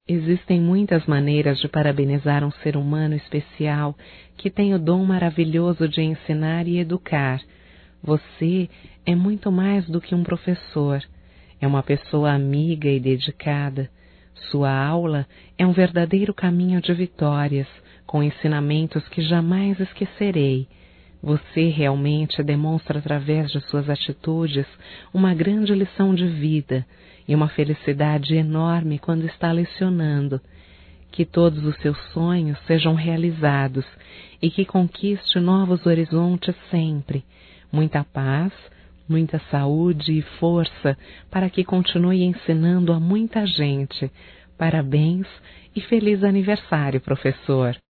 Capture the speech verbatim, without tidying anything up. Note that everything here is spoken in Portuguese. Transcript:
Existem muitas maneiras de parabenizar um ser humano especial que tem o dom maravilhoso de ensinar e educar. Você é muito mais do que um professor. É uma pessoa amiga e dedicada. Sua aula é um verdadeiro caminho de vitórias, com ensinamentos que jamais esquecerei. Você realmente demonstra através de suas atitudes uma grande lição de vida e uma felicidade enorme quando está lecionando. Que todos os seus sonhos sejam realizados e que conquiste novos horizontes sempre. Muita paz, muita saúde e força para que continue ensinando a muita gente. Parabéns e feliz aniversário, professor!